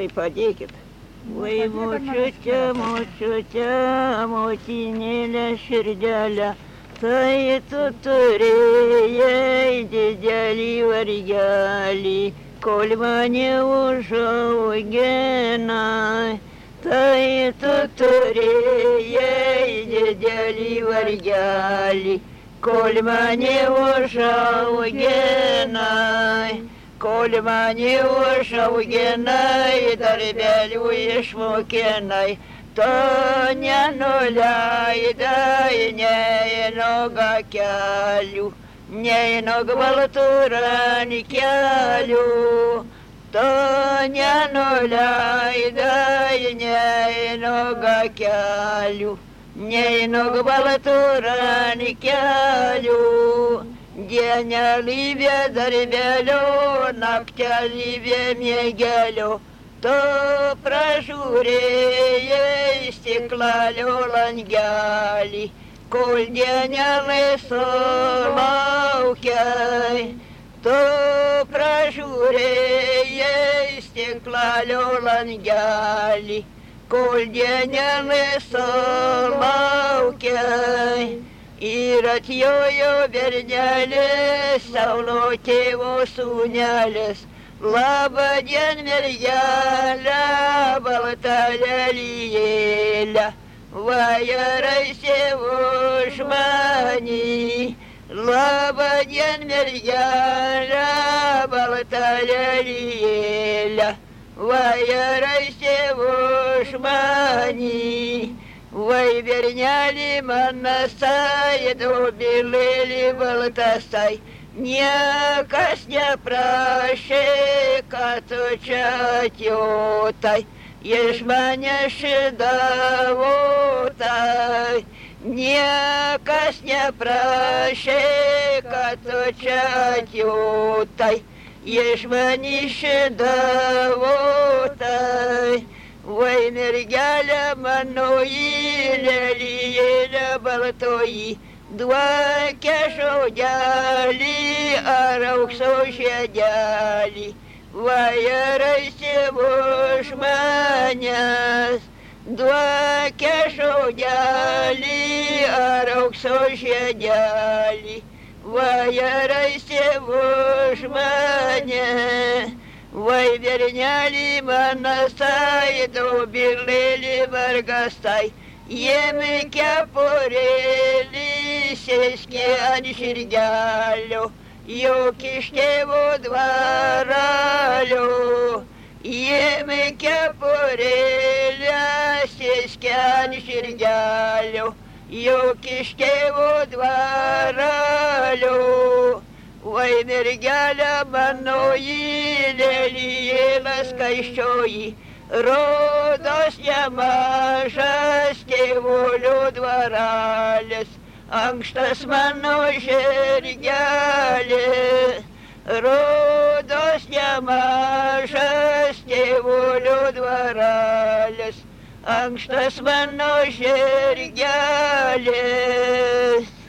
tai padėkit. Vai močiute, motinėlė širdelė, tai tu turėjai didelį vargelį, kol mane užauginai. Tai tu turėjai didelį vargelį, kol mane užauginai. Kol mane užauginai, darbelių išmokinai, tu nenuleidai nei nuogą kelių, nei nuogą baltų rankelių. Tu nenuleidai nei nuogą kelių, nei nuogą baltų rankelių. Dienelybė darbelio, naktelybė miegelio, tu pražiūrėjai stiklalio langelį, kol dienelai sulaukiai. Tu pražiūrėjai stiklalio langelį, kol dienelai sulaukiai. Ir atjojo bernelis, Saulo tėvo sūnelis. Labą dieną, mergelę, baltą lelijėlę, vajaraisi už manį. Labą dieną, mergelę, baltą lelijėlę, vajaraisi už manį. Vai bernelį manasai, dobilėlį baltasai, niekas neprašė, kad tu čia atjotai, iš manęs šidavotai. Niekas neprašė, kad tu čia atjotai, iš manęs šidavotai. Vai mergelė mano lelijėlė baltoji, duokia žodelį ar aukso žiedelį, vajaraisi už manęs. Duokia žodelį ar aukso žiedelį, vajaraisi už manęs. Vai bernelį manasai, dobilėlį vargasai, jėmi kepurėlį sėskė ant žirgelio, juk iš tėvo dvaralio. Jėmi kepurėlį sėskė ant žirgelio, juk iš tėvo dvaralio. Vai mergelė mano lelijėlė skaisčioji, rodos nemažas tėvulio dvaralis, ankštas mano žirgelis. Rodos nemažas tėvulio dvaralis, ankštas mano žirgelis.